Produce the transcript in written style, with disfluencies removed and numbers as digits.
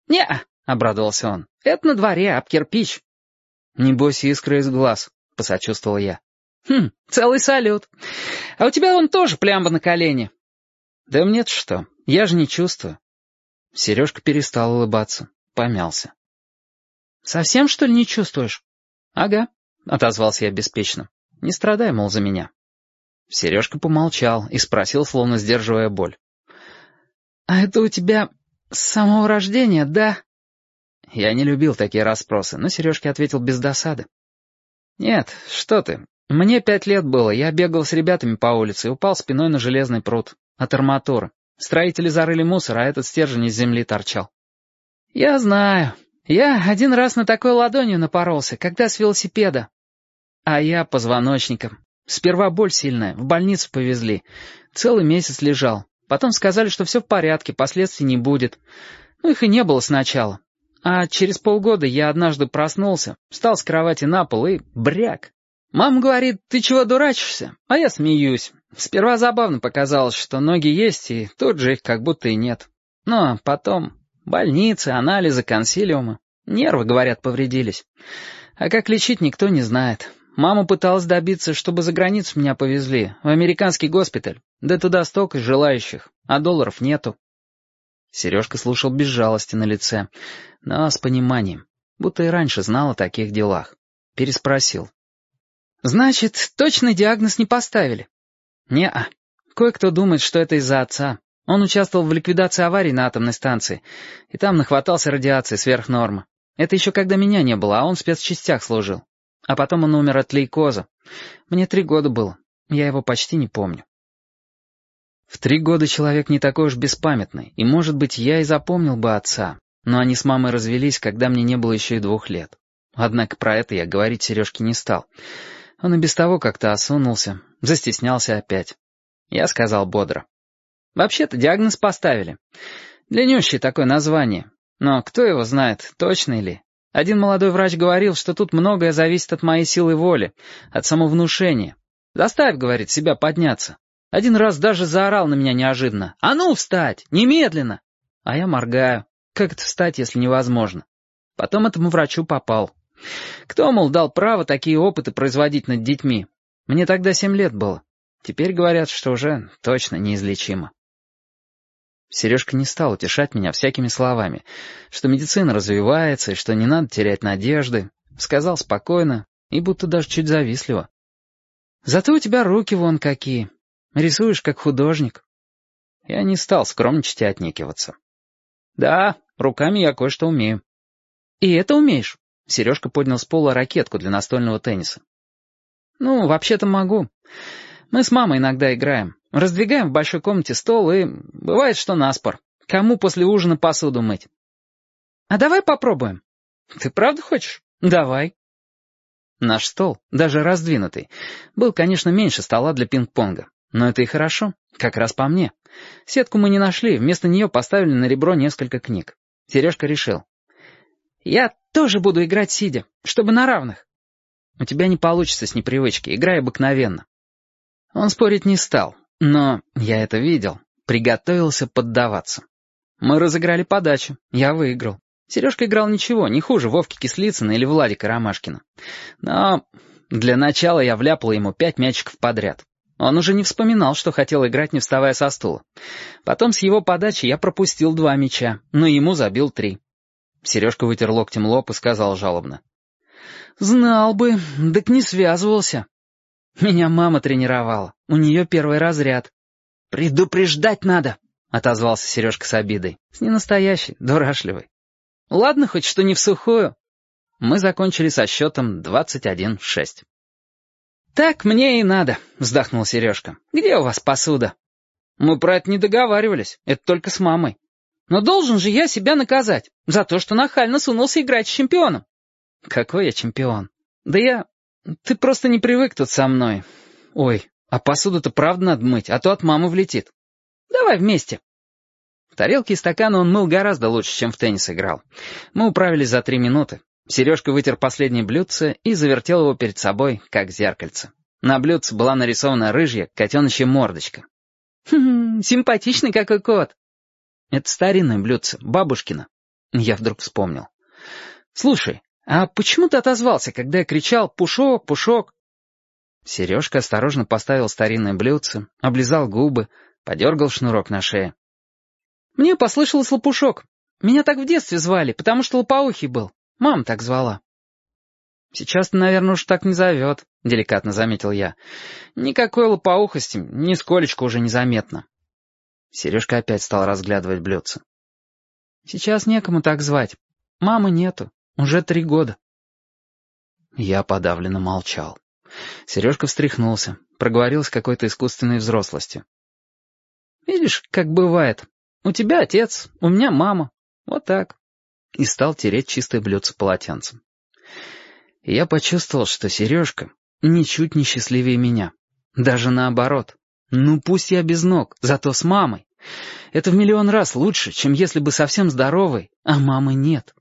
«Не-а», — обрадовался он. «Это на дворе, об кирпич». «Небось, искра из глаз», — посочувствовал я. «Целый салют. А у тебя вон тоже плямба на колене». «Да мне-то что, я же не чувствую». Сережка перестал улыбаться, помялся. «Совсем, что ли, не чувствуешь?» «Ага», — отозвался я беспечно. «Не страдай, мол, за меня». Сережка помолчал и спросил, словно сдерживая боль. «А это у тебя с самого рождения, да?» Я не любил такие расспросы, но Сережке ответил без досады. «Нет, что ты. Мне 5 лет было, я бегал с ребятами по улице и упал спиной на железный пруд. От арматуры. Строители зарыли мусор, а этот стержень из земли торчал». «Я знаю. Я один раз на такой ладонью напоролся, когда с велосипеда. А я позвоночником. Сперва боль сильная, в больницу повезли. Целый месяц лежал. Потом сказали, что все в порядке, последствий не будет. Ну, их и не было сначала. А через полгода я однажды проснулся, встал с кровати на пол и бряк. Мама говорит, ты чего дурачишься? А я смеюсь. Сперва забавно показалось, что ноги есть, и тут же их как будто и нет. Но потом больницы, анализы, консилиумы. Нервы, говорят, повредились. А как лечить, никто не знает. Мама пыталась добиться, чтобы за границу меня повезли, в американский госпиталь. Да туда столько желающих, а долларов нету. Сережка слушал без жалости на лице, но с пониманием, будто и раньше знал о таких делах. Переспросил. «Значит, точный диагноз не поставили?» «Не-а. Кое-кто думает, что это из-за отца. Он участвовал в ликвидации аварий на атомной станции, и там нахватался радиации сверх нормы. Это еще когда меня не было, а он в спецчастях служил. А потом он умер от лейкоза. Мне 3 года было. Я его почти не помню». В 3 года человек не такой уж беспамятный, и, может быть, я и запомнил бы отца, но они с мамой развелись, когда мне не было еще и 2 лет. Однако про это я говорить Сережке не стал. Он и без того как-то осунулся, застеснялся опять. Я сказал бодро. «Вообще-то диагноз поставили. Длиннющее такое название. Но кто его знает, точно ли? Один молодой врач говорил, что тут многое зависит от моей силы воли, от самовнушения. Заставь, говорит, себя подняться. Один раз даже заорал на меня неожиданно. «А ну, встать! Немедленно!» А я моргаю. Как это встать, если невозможно? Потом этому врачу попал. Кто, мол, дал право такие опыты производить над детьми? Мне тогда 7 лет было. Теперь говорят, что уже точно неизлечимо. Сережка не стал утешать меня всякими словами, что медицина развивается и что не надо терять надежды. Сказал спокойно и будто даже чуть завистливо. «Зато у тебя руки вон какие. Рисуешь как художник». Я не стал скромничать и отнекиваться. «Да, руками я кое-что умею». «И это умеешь?» Сережка поднял с пола ракетку для настольного тенниса. «Ну, вообще-то могу. Мы с мамой иногда играем. Раздвигаем в большой комнате стол, и бывает, что наспор. Кому после ужина посуду мыть?» «А давай попробуем». «Ты правда хочешь? Давай». Наш стол, даже раздвинутый, был, конечно, меньше стола для пинг-понга. Но это и хорошо, как раз по мне. Сетку мы не нашли, вместо нее поставили на ребро несколько книг. Сережка решил. «Я тоже буду играть сидя, чтобы на равных». «У тебя не получится с непривычки, играй обыкновенно». Он спорить не стал, но я это видел, приготовился поддаваться. Мы разыграли подачу, я выиграл. Сережка играл ничего, не хуже Вовки Кислицына или Владика Ромашкина. Но для начала я вляпал ему 5 мячиков подряд. Он уже не вспоминал, что хотел играть, не вставая со стула. Потом с его подачи я пропустил 2 мяча, но ему забил 3. Сережка вытер локтем лоб и сказал жалобно. «Знал бы, так не связывался. Меня мама тренировала, у нее 1 разряд». «Предупреждать надо», — отозвался Сережка с обидой. С ненастоящей, дурашливой. «Ладно, хоть что не всухую». Мы закончили со счетом 21-6. «Так мне и надо», — вздохнул Сережка. «Где у вас посуда?» «Мы про это не договаривались, это только с мамой». «Но должен же я себя наказать за то, что нахально сунулся играть с чемпионом». «Какой я чемпион?» «Да я... Ты просто не привык тут со мной. Ой, а посуду-то правда надо мыть, а то от мамы влетит. Давай вместе». Тарелки и стаканы он мыл гораздо лучше, чем в теннис играл. Мы управились за 3 минуты. Сережка вытер последнее блюдце и завертел его перед собой, как зеркальце. На блюдце была нарисована рыжья котеночья мордочка. «Симпатичный какой кот». «Это старинное блюдце, бабушкино». Я вдруг вспомнил. «Слушай, а почему ты отозвался, когда я кричал «Пушок, Пушок»?» Сережка осторожно поставил старинное блюдце, облизал губы, подергал шнурок на шее. «Мне послышалось Лопушок. Меня так в детстве звали, потому что лопоухий был. Мама так звала». «Сейчас-то, наверное, уж так не зовет», — деликатно заметил я. «Никакой лопоухости нисколечко уже незаметно». Сережка опять стал разглядывать блюдце. «Сейчас некому так звать. Мамы нету. Уже 3 года». Я подавленно молчал. Сережка встряхнулся, проговорил с какой-то искусственной взрослостью. «Видишь, как бывает. У тебя отец, у меня мама. Вот так». И стал тереть чистое блюдце полотенцем. И я почувствовал, что Сережка ничуть не счастливее меня. Даже наоборот. Ну пусть я без ног, зато с мамой. Это в миллион раз лучше, чем если бы совсем здоровый, а мамы нет.